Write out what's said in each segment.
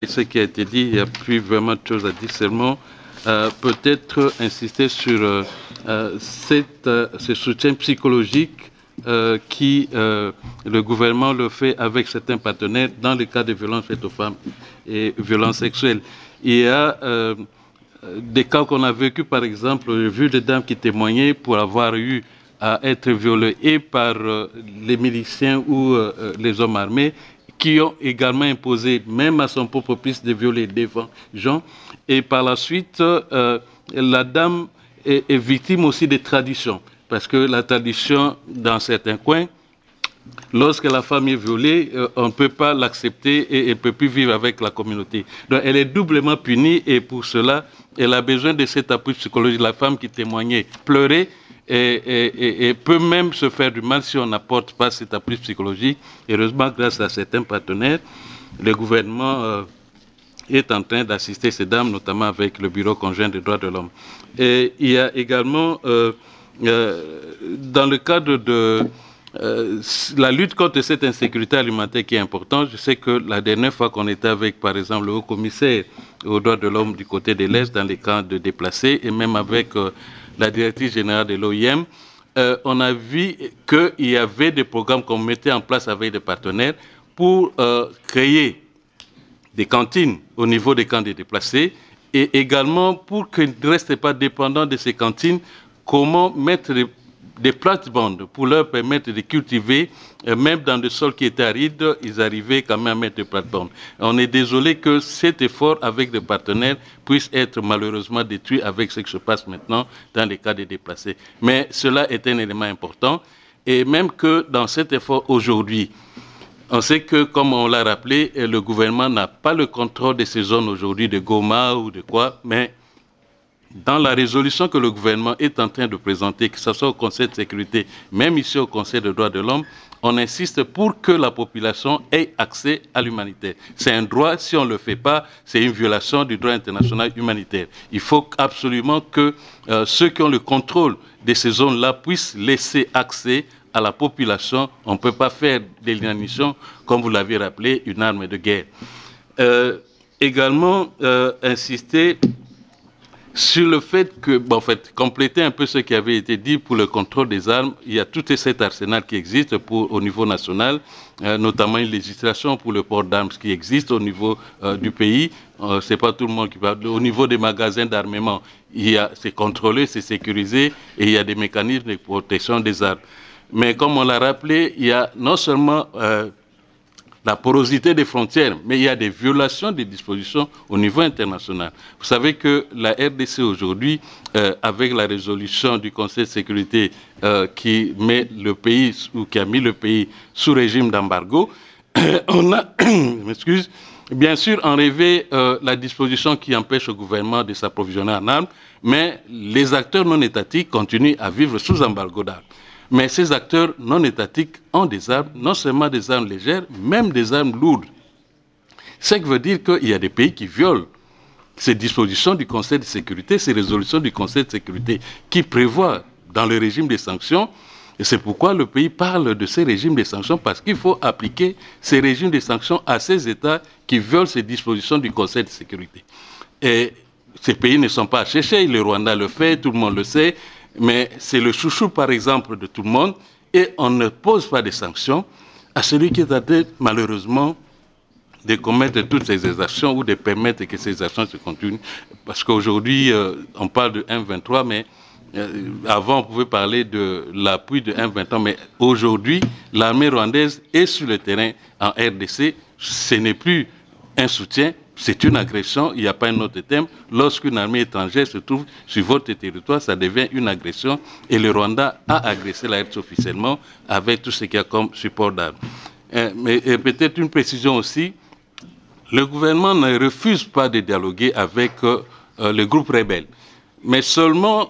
ce qui a été dit, il n'y a plus vraiment de choses à dire, seulement peut-être insister sur ce soutien psychologique qui le gouvernement le fait avec certains partenaires dans le cas de violences faites aux femmes et violences sexuelles. Il y a des cas qu'on a vécu, par exemple, j'ai vu des dames qui témoignaient pour avoir eu à être violées et par les miliciens ou les hommes armés, qui ont également imposé, même à son propre fils, de violer devant gens. Et par la suite, la dame est victime aussi des traditions, parce que la tradition, dans certains coins, lorsque la femme est violée, on ne peut pas l'accepter et elle ne peut plus vivre avec la communauté. Donc elle est doublement punie et pour cela, elle a besoin de cet appui psychologique. La femme qui témoignait pleurait et peut même se faire du mal si on n'apporte pas cet appui psychologique. Heureusement, grâce à certains partenaires, le gouvernement est en train d'assister ces dames, notamment avec le Bureau conjoint des droits de l'homme. Et il y a également, dans le cadre de la lutte contre cette insécurité alimentaire qui est importante, je sais que la dernière fois qu'on était avec, par exemple, le haut-commissaire aux droits de l'homme du côté de l'Est, dans les camps de déplacés, et même avec la directrice générale de l'OIM, on a vu qu'il y avait des programmes qu'on mettait en place avec des partenaires pour créer des cantines au niveau des camps des déplacés et également pour qu'ils ne restent pas dépendants de ces cantines, comment mettre des plates-bandes pour leur permettre de cultiver, même dans des sols qui étaient arides, ils arrivaient quand même à mettre des plates-bandes. On est désolé que cet effort avec des partenaires puisse être malheureusement détruit avec ce qui se passe maintenant dans les cas des déplacés. Mais cela est un élément important et même que dans cet effort aujourd'hui, on sait que, comme on l'a rappelé, le gouvernement n'a pas le contrôle de ces zones aujourd'hui de Goma ou de quoi, mais dans la résolution que le gouvernement est en train de présenter, que ce soit au Conseil de sécurité, même ici au Conseil des droits de l'homme, on insiste pour que la population ait accès à l'humanitaire. C'est un droit, si on ne le fait pas, c'est une violation du droit international humanitaire. Il faut absolument que ceux qui ont le contrôle de ces zones-là puissent laisser accès à la population. On ne peut pas faire de l'inanition, comme vous l'avez rappelé, une arme de guerre. Également, insister sur le fait que, bon, en fait, compléter un peu ce qui avait été dit pour le contrôle des armes, il y a tout cet arsenal qui existe au niveau national, notamment une législation pour le port d'armes qui existe au niveau du pays. C'est pas tout le monde qui parle. Au niveau des magasins d'armement, c'est contrôlé, c'est sécurisé et il y a des mécanismes de protection des armes. Mais comme on l'a rappelé, il y a non seulement la porosité des frontières, mais il y a des violations des dispositions au niveau international. Vous savez que la RDC aujourd'hui, avec la résolution du Conseil de sécurité qui met le pays ou qui a mis le pays sous régime d'embargo, on a, m'excuse, bien sûr enlevé la disposition qui empêche au gouvernement de s'approvisionner en armes, mais les acteurs non étatiques continuent à vivre sous embargo d'armes. Mais ces acteurs non étatiques ont des armes, non seulement des armes légères, même des armes lourdes. Ce qui veut dire qu'il y a des pays qui violent ces dispositions du Conseil de sécurité, ces résolutions du Conseil de sécurité qui prévoient dans le régime des sanctions. Et c'est pourquoi le pays parle de ces régimes de sanctions, parce qu'il faut appliquer ces régimes de sanctions à ces États qui violent ces dispositions du Conseil de sécurité. Et ces pays ne sont pas à chercher, le Rwanda le fait, tout le monde le sait, mais c'est le chouchou, par exemple, de tout le monde, et on ne pose pas de sanctions à celui qui est en train, malheureusement, de commettre toutes ces exactions ou de permettre que ces actions se continuent. Parce qu'aujourd'hui, on parle de M23, mais avant, on pouvait parler de l'appui de M23, mais aujourd'hui, l'armée rwandaise est sur le terrain en RDC. Ce n'est plus un soutien, c'est une agression, il n'y a pas un autre terme. Lorsqu'une armée étrangère se trouve sur votre territoire, ça devient une agression. Et le Rwanda a agressé la RDC officiellement avec tout ce qu'il y a comme support d'armes. Mais peut-être une précision aussi, le gouvernement ne refuse pas de dialoguer avec les groupes rebelles. Mais seulement,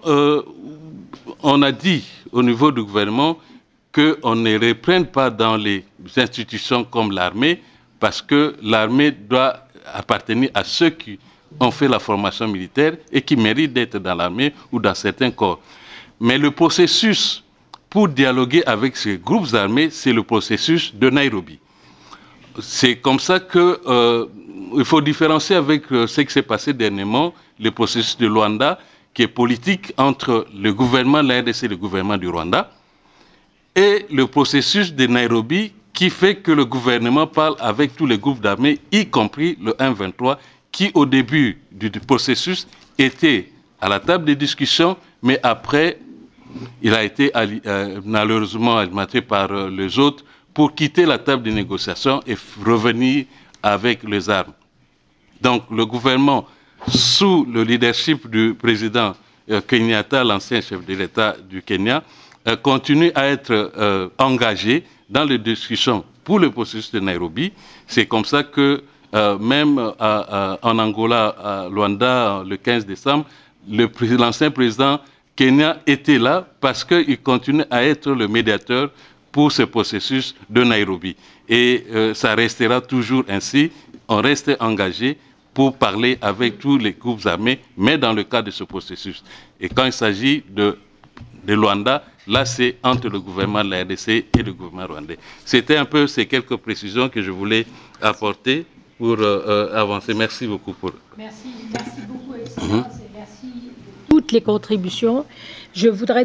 on a dit au niveau du gouvernement qu'on ne reprenne pas dans les institutions comme l'armée, parce que l'armée doit appartenir à ceux qui ont fait la formation militaire et qui méritent d'être dans l'armée ou dans certains corps. Mais le processus pour dialoguer avec ces groupes armés, c'est le processus de Nairobi. c'est comme ça que il faut différencier avec ce qui s'est passé dernièrement, le processus de Luanda, qui est politique entre le gouvernement de la RDC et le gouvernement du Rwanda, et le processus de Nairobi, qui fait que le gouvernement parle avec tous les groupes d'armées, y compris le M23, qui au début du processus était à la table des discussions, mais après, il a été malheureusement alimenté par les autres pour quitter la table des négociations et revenir avec les armes. Donc le gouvernement, sous le leadership du président Kenyatta, l'ancien chef de l'État du Kenya, continue à être engagé dans les discussions pour le processus de Nairobi. C'est comme ça que même en Angola, à Luanda, le 15 décembre, l'ancien président Kenya était là parce qu'il continue à être le médiateur pour ce processus de Nairobi. Et ça restera toujours ainsi. On reste engagé pour parler avec tous les groupes armés, mais dans le cadre de ce processus. Et quand il s'agit de Luanda, là c'est entre le gouvernement de la RDC et le gouvernement rwandais. C'était un peu ces quelques précisions que je voulais apporter pour avancer. Merci beaucoup. Merci beaucoup, Excellence, et merci de toutes les contributions. Je voudrais